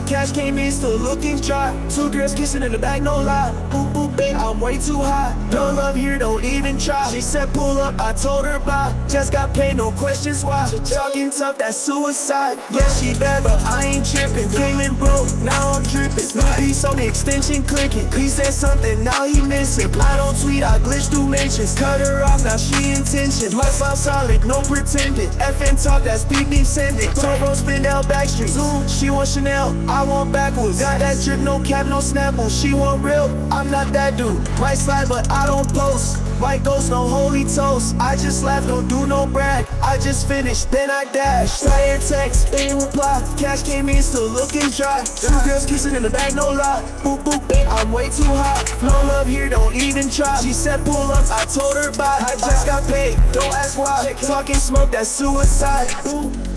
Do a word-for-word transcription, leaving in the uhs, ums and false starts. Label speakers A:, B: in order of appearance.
A: Cash came in, still looking dry. Two girls kissing in the back, no lie. Boop, boop, babe, I'm way too high. No love here, don't even try. She said pull up, I told her bye. Just got paid, no questions why. Talking tough, that's suicide. Yeah, she bad, but I ain't tripping. Feeling broke, now I'm dripping. New piece on the extension clicking. He said something, now he missing. I don't tweet, I glitch through mentions. Cut her off, now she intention. Lifestyle solid, no pretending. F N talk, that's peak descending. Turbo spin down Backstreet. Zoom, she want Chanel, I want backwards. Got that drip, no cap, no snapple. She want real, I'm not that dude. Might slide, but I don't post. White ghost, no holy toast. I just laugh, don't do no brag. I just finished, then I dash. Tired text, they ain't reply. Cash came in, still looking dry. Two girls kissing in the back, no lie. Boop, boop, babe, I'm way too hot. No love here, don't even try. She said pull up, I told her bye. I just got paid, don't ask why. Talking smoke, that's suicide. Ooh.